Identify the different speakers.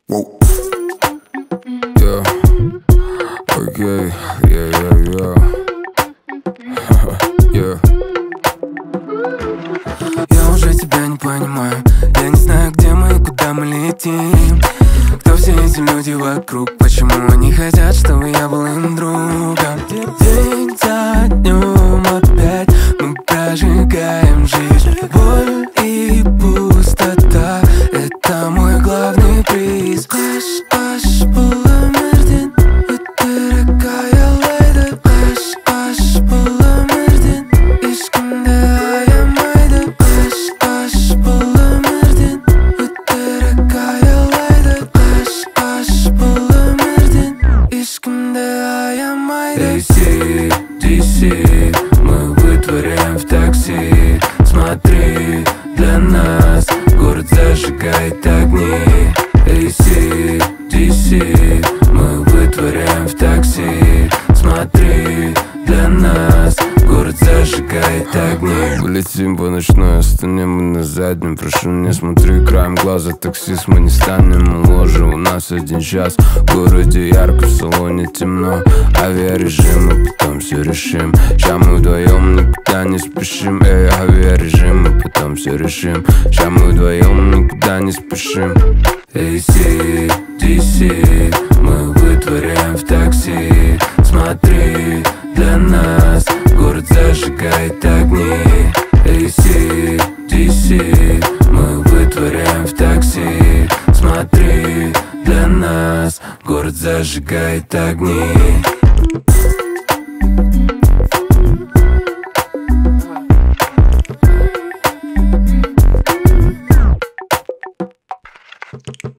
Speaker 1: Whoa.
Speaker 2: Yeah. Okay. Yeah. Yeah.
Speaker 3: Я уже тебя не понимаю. Я не знаю, где мы и куда мы летим. Кто все эти люди вокруг? Почему они хотят, чтобы я был им другом? День за днем опять мы прожигаем жизнь. Боль и пустота — это мой главный приз. Аш bulamerdin, öttere kayalaydı. Aş bulamerdin, işkimde ayamaydı. Aş bulamerdin, öttere kayalaydı. Aş bulamerdin, işkimde ayamaydı.
Speaker 2: AC, DC, мы вытворяем в такси. Смотри, для нас город зажигает огни. AC, DC, мы вытворяем в такси. Смотри, для нас город зажигает огни. Полетим по ночной, останем мы на заднем. Прошу, не смотри краем глаза, таксист мы не станем. Мы ложе, у нас 1 час. В городе ярко, в салоне темно. Авиарежим, мы потом все решим. Ща мы вдвоем никуда не спешим. Эй, авиарежим, мы потом все решим. Ща мы вдвоем никуда не спешим. AC, DC, мы вытворяем в такси. Смотри, для нас город зажигает огни. AC, DC, мы вытворяем в такси. Смотри, для нас город зажигает огни.